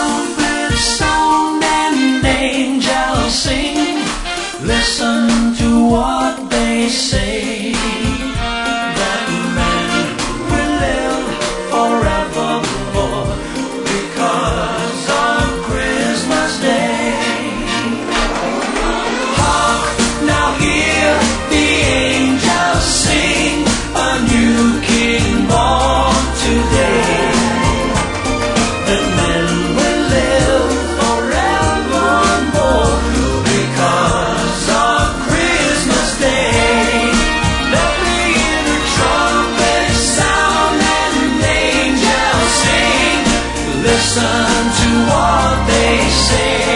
trumpet sound and angels sing. Listen to what they say, that man will live forevermore because of Christmas Day. Hark, now hear the angels sing, a new king born today. That men will live forevermore because of Christmas Day. Let me hear the trumpet sound and angels sing. Listen to what they say.